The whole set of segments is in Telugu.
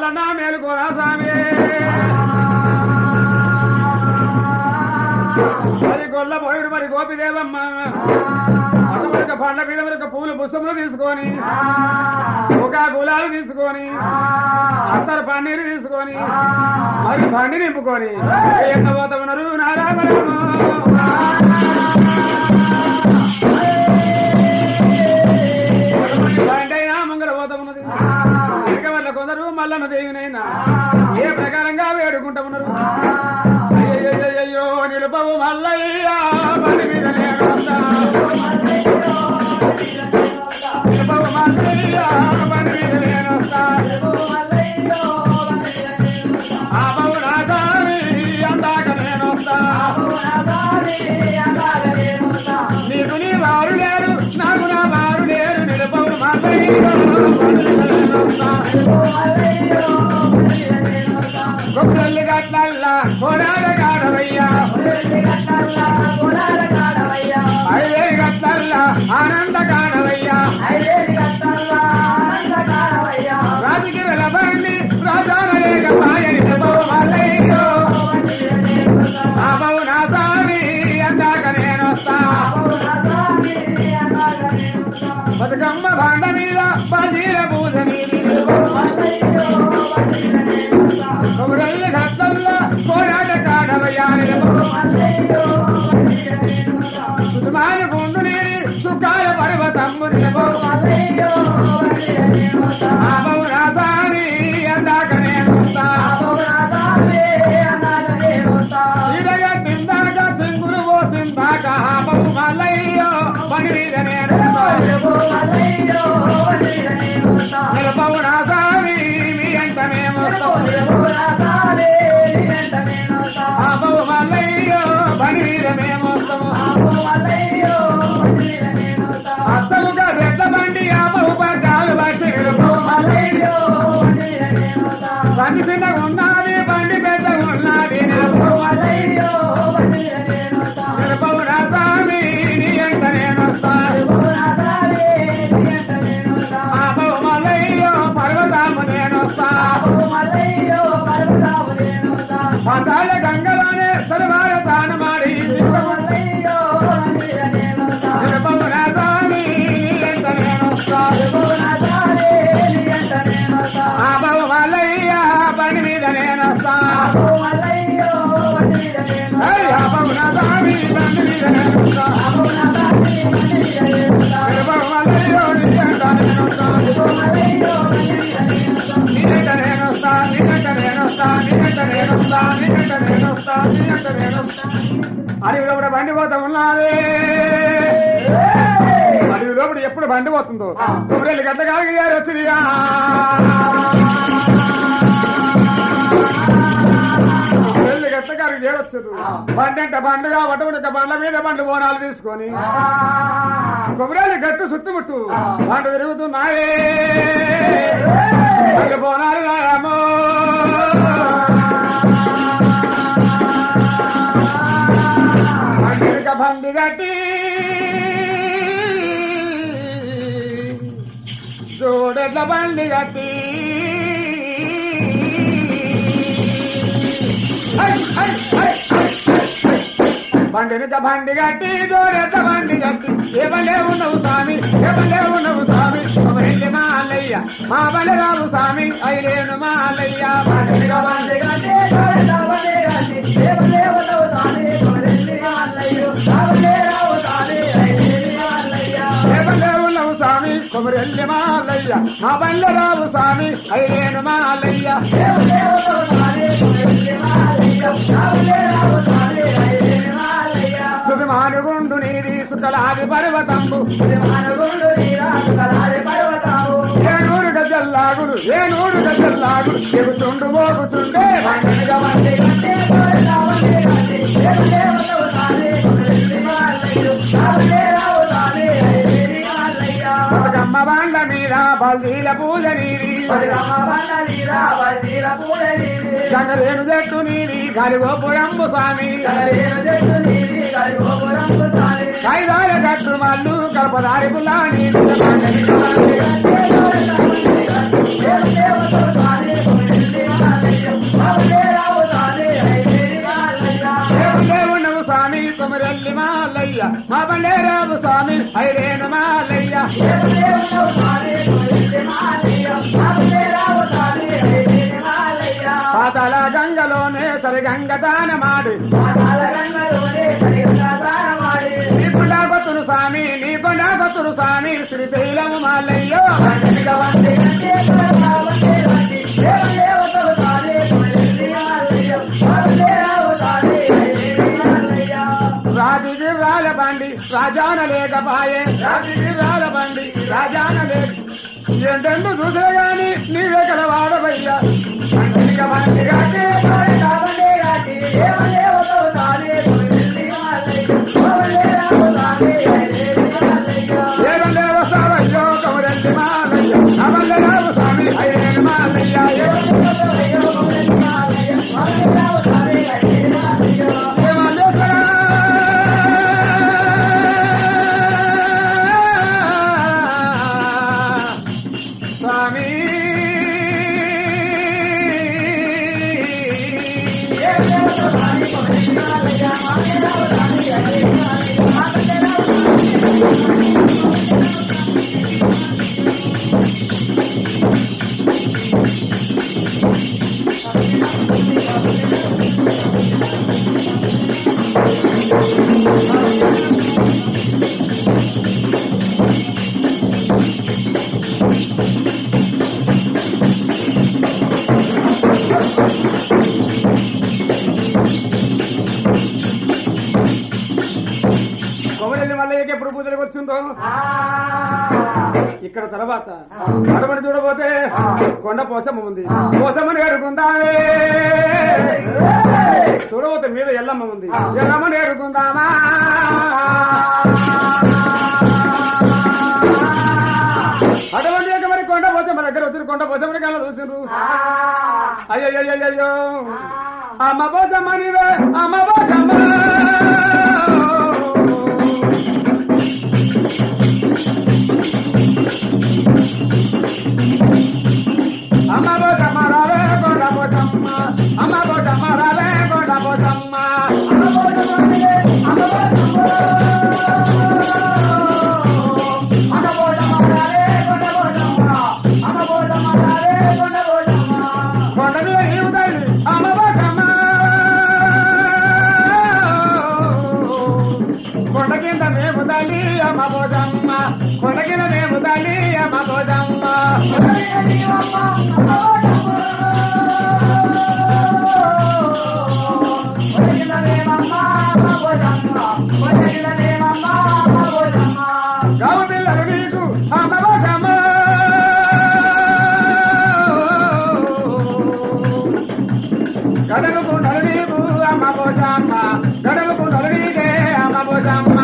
మల్లన్న మేలుకోరా స్వామి మరి గొల్ల పోయుడు మరి గోపిదేవమ్మ అటువరకు పండ్ల మీద వరకు పూలు పుష్పములు తీసుకొని ఒక గులాలు తీసుకొని అసలు పన్నీరు తీసుకొని మరి బండి నింపుకొని ఎంత పోతా ఉన్నారు నారాయణరాము బండైనా ముంగర పోతా ఉన్నది ఇక వల్ల కొందరు మల్లన్న దేవినైనా ఏ ప్రకారంగా వేడుకుంటా ఉన్నారు అయ్యో నిలుపవు మల్లయ్య బండి మీద నిలుపవు మల్లయ్య బండి మీద నేనొస్తా ఆపవు నా స్వామి అందాక నేనొస్తా నీకు నీ వారు లేరు నాకు నా వారు లేరు నిలుపవు మల్లయ్య బండి మీద నేనొస్తా గొప్పల్లి గట్లల్లా కోడాల కాడవయ్యా ఐదేరి గట్లల్లా ఆనంద కాడవయ్యా రాజుకి వెలబండి రాజాల లేక పాయని మల్లయ్యో ఆపవు నా స్వామి అందాక నేనొస్తా బతుకమ్మ బాండ మీద పదీర పూజ నీరు కొమ్మరల్లి గట్లల్లా కోడాల కాడవయ్యా సుమాన గుండు నీరి సుఖాల పర్వతమ్ము ఆపవు నా స్వామి అందాక నేనొస్తా ఇడగా తిందాక సింగులు పోసిందాక ఆపవు మల్లయ్యో బండి మీద నేనొస్తా నిలపవు నా స్వామి మీ అంట మేమొస్తాం ఆపవు మల్లయ్యో బండి మీద మేమొస్తాము అసలుగా పెద్ద బండి ఆపవు పగ్గాలు బట్టి నిలుపవు మల్లయ్యో బండి చిన్నగా ఉన్నది బండి పెద్దగా ఉన్నది నిలుపవు నా స్వామి నీ అంట నేనొస్తా ఆపవు మల్లయ్యో పర్వతాము నేనొస్తా పదాల గంగలోనే సర్వార తాన మాడి నిలుపవు నా స్వామి నీ అంట నేనొస్తా ఆపవు మల్లయ్య బండి మీద నేనొస్తా ఆపవు నా స్వామి బండి మీద నేనొస్తా నిలుపవు మల్లయ్యో నీ అంట నేనొస్తా అడవి లోపల బండి పోతా ఉన్నది అడవి లోపల ఎప్పుడు బండి పోతుందో కొబ్బరి గడ్డ కాలికి గారు వచ్చింది కొబ్బరి గడ్డ కాలికి చేరొచ్చు బండి అంటే బండుగా వటముడక బండ్ల మీద బండి బోనాలు తీసుకొని కొబ్బరి గట్టు చుట్టుముట్టు బండు తిరుగుతున్నాయే బండి బోనాలు రామో బండి గట్టి జోడెడ్ల బండి గట్టి బండినిక బండి గట్టి జోడెడ్ల బండి గట్టి ఏ బండే ఉన్నవు స్వామి ఏ బండే ఉన్నవు స్వామి వెళ్ళి మా అల్లయ్య మా బండి రావు స్వామి అయిలేను మా అల్లయ్య బండినిక బండి గట్టి జోడెడ్ల బండి గట్టి ఏ బండే ఉన్నవు స్వామి స్వామి కొమరెల్లి మాలయ్య మా బండ్ల రావు స్వామి అయిలేను మాలయ్య సుమానుగుండు నీది సుకలాది పర్వతంబు ఏనూరు గజల్లాగుడు ఎగుతుండు మోగుతుండే బతుకమ్మ బండ్ల మీద బల్దీల పూజ నీది గంగరేణు జట్టు నీది గరిగోపురంబు స్వామి కైదాల గట్టు మల్లు కల్పదారి పుల్లా నీది సరి గంగదాన మాడి నీ కొండా కొత్తురు స్వామి నీ కొండా కొత్తురు స్వామి శ్రీశైలము మాలయ్యో రాజుకి రాజబండి రాజాన లేకపాయే రాజుకి రాజబండి రాజాన లేక ఎంతెందు చూసే గాని నీవే కలవాడవయ్యా ఏమండే వస్తావయ్యో కమరెల్లి మాలయ్య అమల్ల రావు స్వామి అయ్యేను మాలయ్య స్వామి కొమరెల్లి మల్లయ్యకి ఎప్పుడు పూజలకు వచ్చిందో ఇక్కడ తర్వాత అడమని చూడబోతే కొండ పోసమ్మ ఉంది పోసమ్మని అడుగుందామే చూడబోతే మీద ఎల్లమ్మ ఉంది ఎల్లమ్మని అడుగుందామా అటువంటి మరి కొండ పోతే మన దగ్గర వచ్చిన కొండ పోసమ్మని కన్నా చూసిండ్రు అయ్యో అమ్మ పోసమ్మనివే అమ్మ పోసమ్మ అమ్మ పోసమ్మ రావే కొండ పోసమ్మ అమ్మ పోసమ్మ రావే కొండ పోసమ్మ కొండ మీద నీవు తల్లి అమ్మ పోసమ్మ కొండ కింద మేము తల్లి అమ్మ పోసమ్మ కొండ కింద మేము తల్లి అమ్మ పోసమ్మ గావు పిల్లలు నీకు అమ్మ పోసమ్మ గడలు కుండలు నీకు అమ్మ పోసమ్మ గడలు కుండలు నీకే అమ్మ పోసమ్మ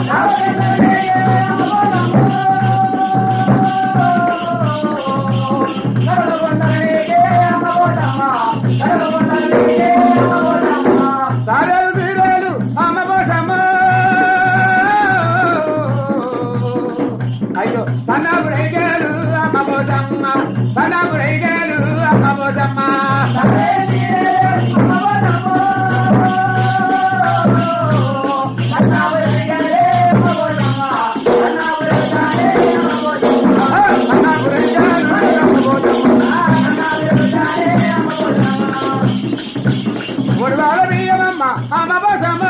సారేలు తీరేలు అమ్మ పోసమ్మ అయ్యో సన్నాపురైగేలు అమ్మ పోసమ్మ సన్నాపురైగేలు అమ్మ పోసమ్మ బియ్యమమ్మ అమ్మ పోసమ్మ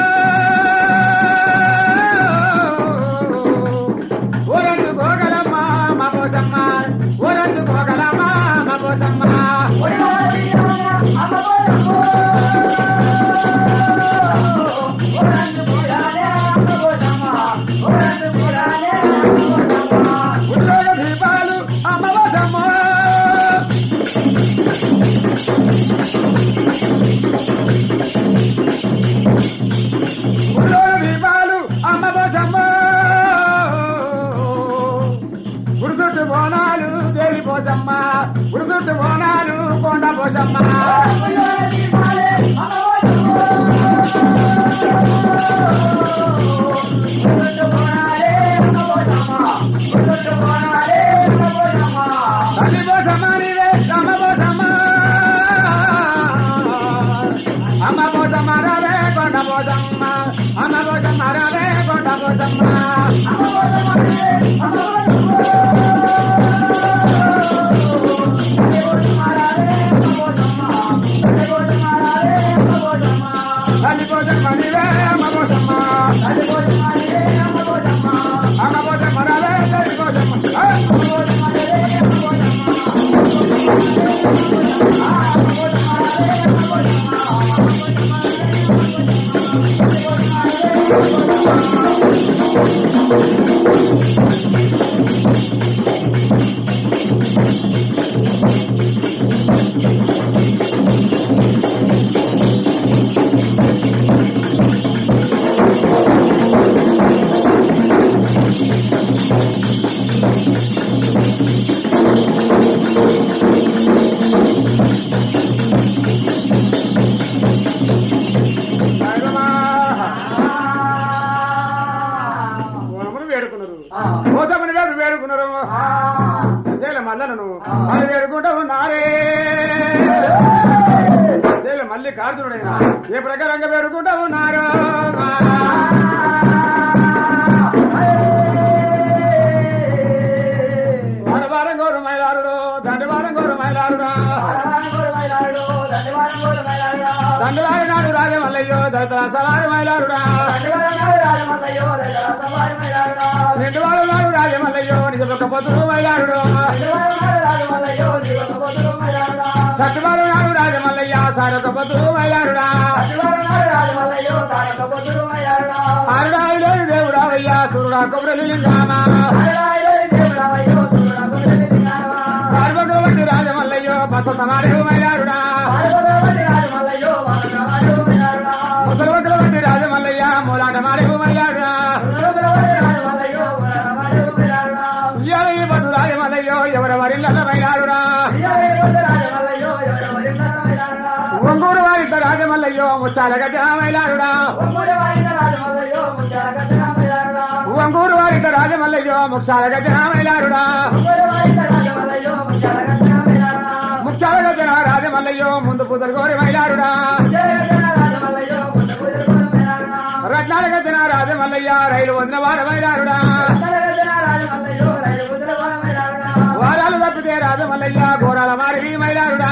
ఊరందు గోగలమ్మ అమ్మ పోసమ్మ ఊరందు గోగలమ్మ అమ్మ పోసమ్మ ఉద్యోగ దీపాలు అమ్మ పోసమ్మ ఉద్యోగ దీపాలు అమ్మ పోసమ్మ గుడిసుట్టు బోనాలు దేవి పోసమ్మ గుడిసుట్టు బోనాలు కొండ పోసమ్మ తల్లి పోసమ్మ నీవే అమ్మ పోసమ్మ అమ్మ పోసమ్మ రావే కొండ పోసమ్మ అమ్మ పోసమ్మ రావే కొండ పోసమ్మ మల్లికార్జునుడైనా ఏ ప్రకారంగా వేడుకుంటూ ఉన్నారు వారవారం గోరు మైలారుడు దండవారం గోరు మైలారుడు దండవారి నాడు రాజమల్లయ్యో దసరా సవారి మైలారుడా నిండువారు నాడు రాజమల్లయ్యో నిజొక్క పొద్దులు మైలారుడు సట్టువారు నాడు రాజమల్లయ్య సారొక పొద్దులు మైలారుడా ఆరుడాయిలేడు దేవుడావయ్యా సూర్యుడా కొబ్బరి లింగామా పార్వగోవటి రాజమల్లయ్యో బసతమారు మైలారుడా ముసలవటి రాజమల్లయ్య మూలాట మారేవు మైలారుడా బదు రాజమల్లయ్యో ఎవరి వరిల్ల మైలారుడా ఒంగూరు వారిద్ద రాజమల్లయ్యో ముచ్చాల గజ మైలారుడా ఒంగూరు వారిద్ద రాజమల్లయ్యో ముచ్చాల గజ మైలారుడా ముచ్చాల గజ రాజమల్లయ్యో ముందు పుదరు గోరి మైలారుడా రత్నాల గజన రాజమల్లయ్య రైలు వదిన వాడ మైలారుడా వారాలు తప్పితే రాజమల్లయ్య ఘోరాల మారి మైలారుడా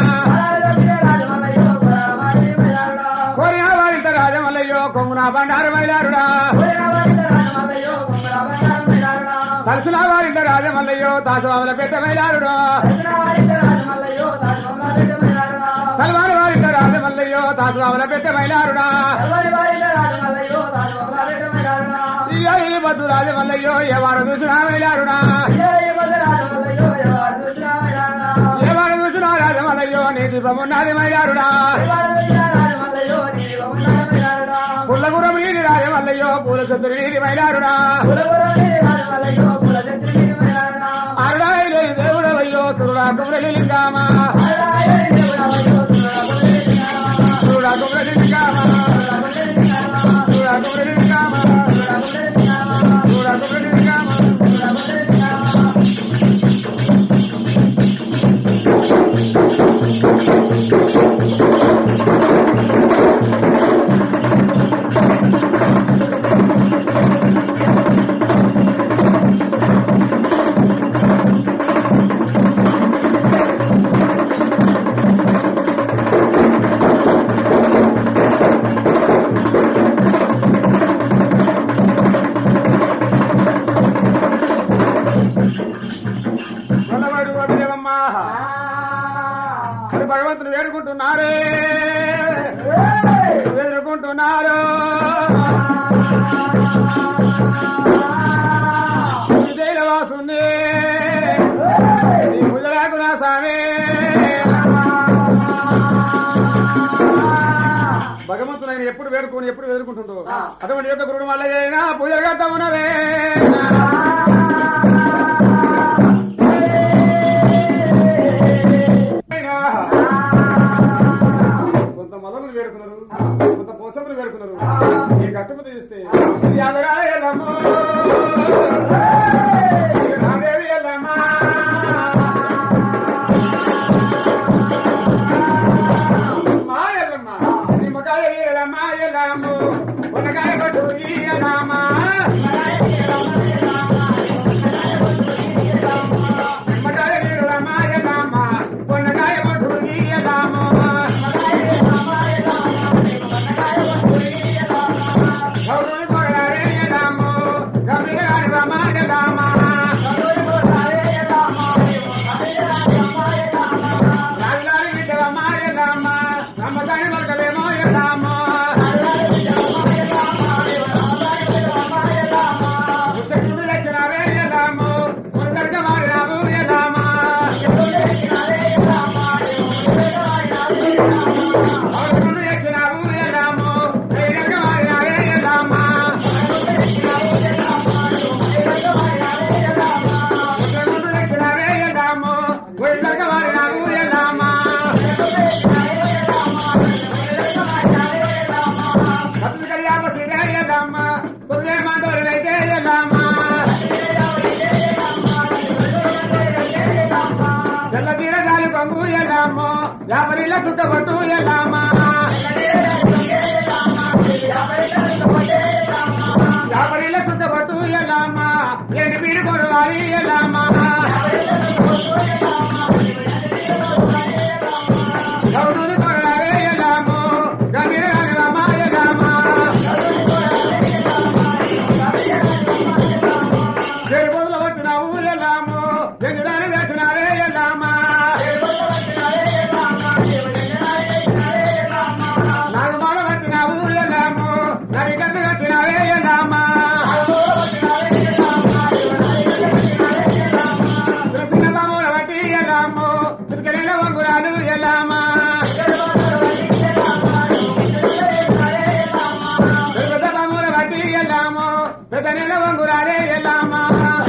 కోరిన వారింత రాజమల్లయ్యో కొమ్మున బండారు మైలారుడా తలసిన వారింత రాజమల్లయ్యో తాసవాముల పెద్ద మైలారుడా తలవారి వారింత రాజమల్లయ్యో తాసవాముల పెద్ద మైలారుడా బద్దు రాజమల్లయ్యో ఎవరు చూసినా మైలారుడా ఎవరు చూసినా రాజమల్లయ్యో నీ దీపమున్నది మైలారుడా పుల్లగురం నీటి రాజమల్లయ్యో పూల సొద్దులు నీటి మైలారుడా అరుడాయి లేని దేవుడవయ్యో తురుడా కుమ్రలి లింగామా తురుడా కుమ్రలి లింగామా తురుడా కుమ్రలి లింగామా తురుడా కుమ్రలి లింగామా భగవంతుని వేడుకుంటున్నారే వేడుకుంటున్నారు జైలవాసుని ముజరాకు నా స్వామి భగవంతుని ఎప్పుడు వేడుకుంటుందో అటువంటి యొక్క గురుడు మళ్ళీ పూజలు కడతా ఉన్నవే కొంత మదములు వేడుకున్నారు కొంత పోసములు వేడుకున్నారు ఈ గట్టుము తీస్తే మాయలమ్మ నిమ్మకాయ మాయలమ్ము కొనకాయ పట్టు ఈయలమ్మా యాపరిల చుట్టబట్టు ఎలామా గౌడుని కొరడాలే ఎల్లాము గంగిర రామా ఎల్లామా చెరువులు వచ్చినావు ఎల్లాము గంగిరాని వేసినారే ఎల్లామా నాలుమాల వచ్చినావు ఎల్లాము నరిగట్టు కట్టినారే ఎల్లామా కృష్ణబాబుల బట్టి ఎల్లాము కృష్ణ వంగురాలు ఎల్లామా కృష్ణబాబుల బట్టి ఎల్లాము పెద్దనెల వంగురాలే ఎల్లామా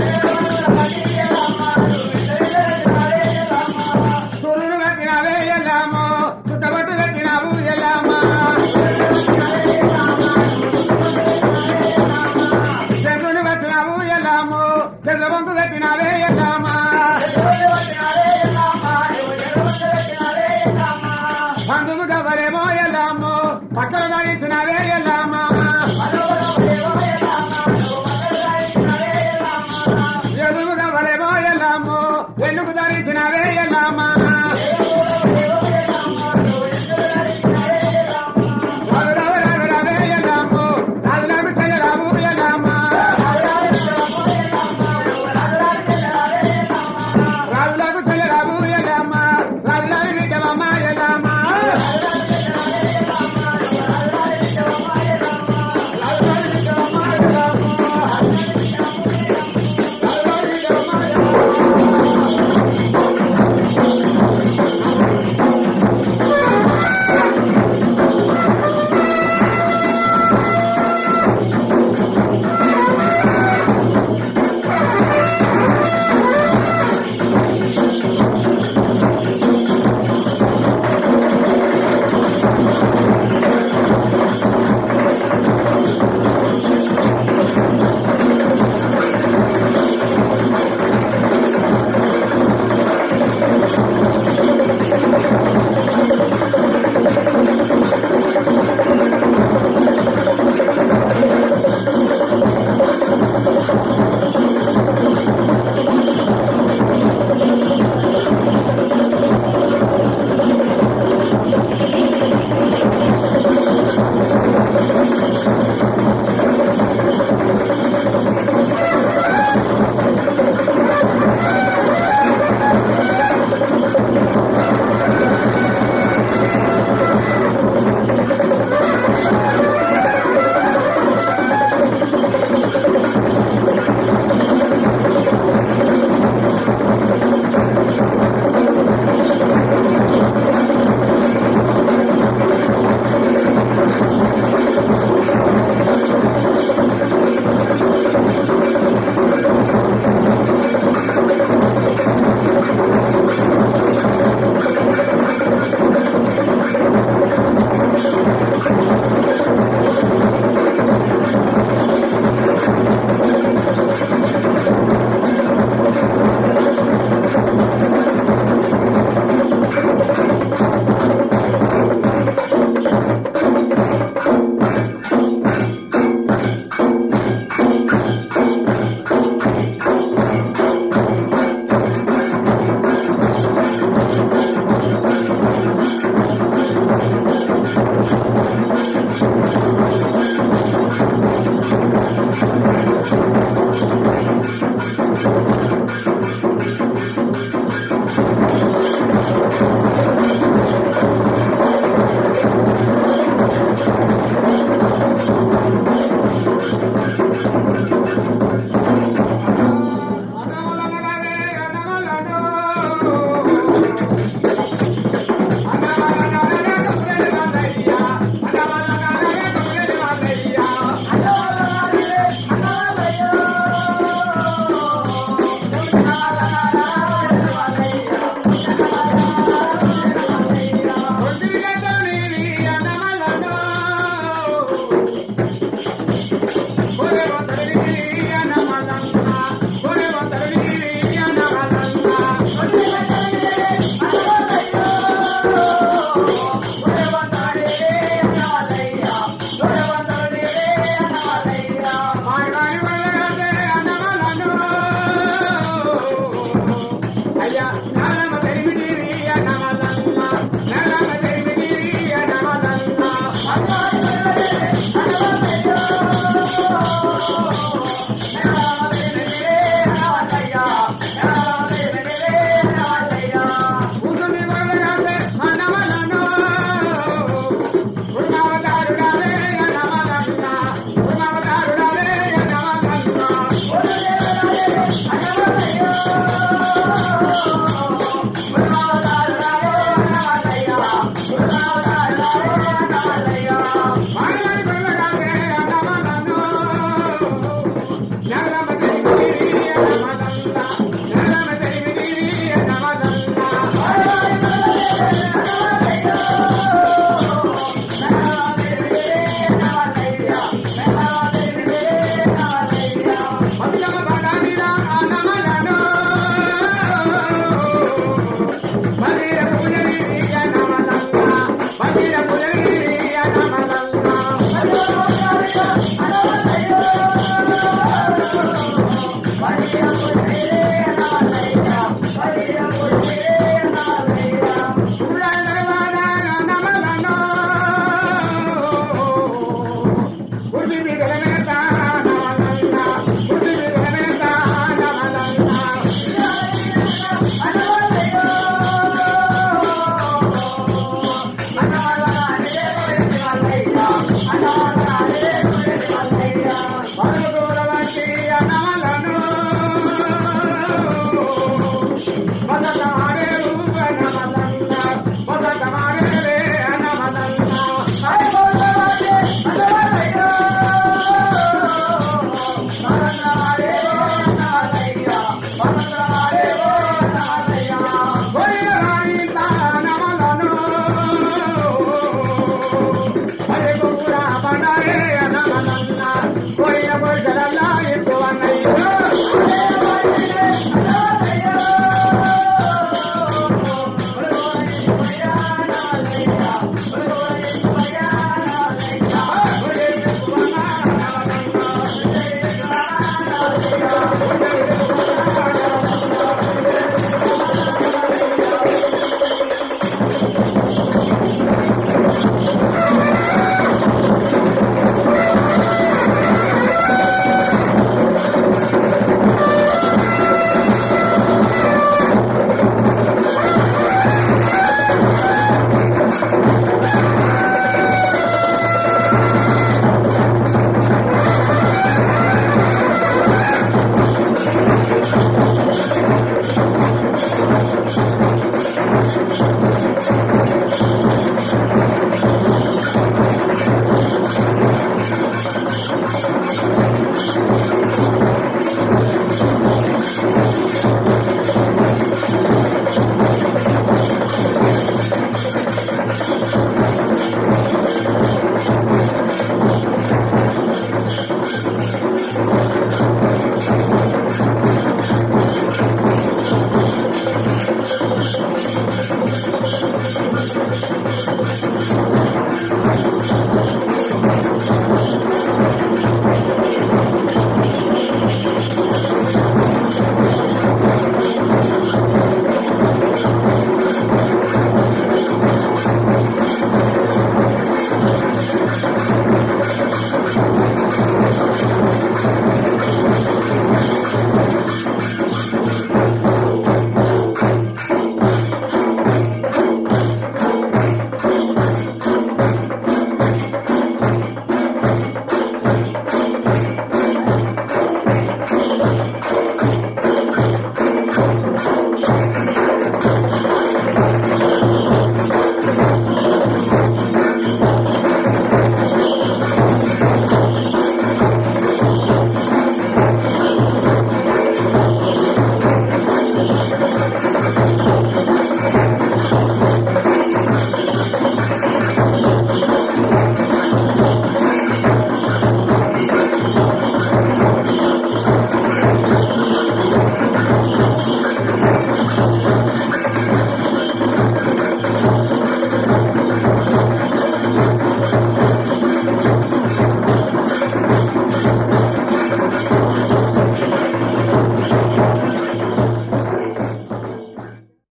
సూర్యుడు కట్టినావే ఎల్లాము చుట్టబట్టు కట్టినావు ఎల్లామా చంద్రుని కట్టినావు ఎల్లాము చంద్రబంకు కట్టినావే ఎల్లామా బంధువు గవ్వలేమో ఎల్లాము పక్కన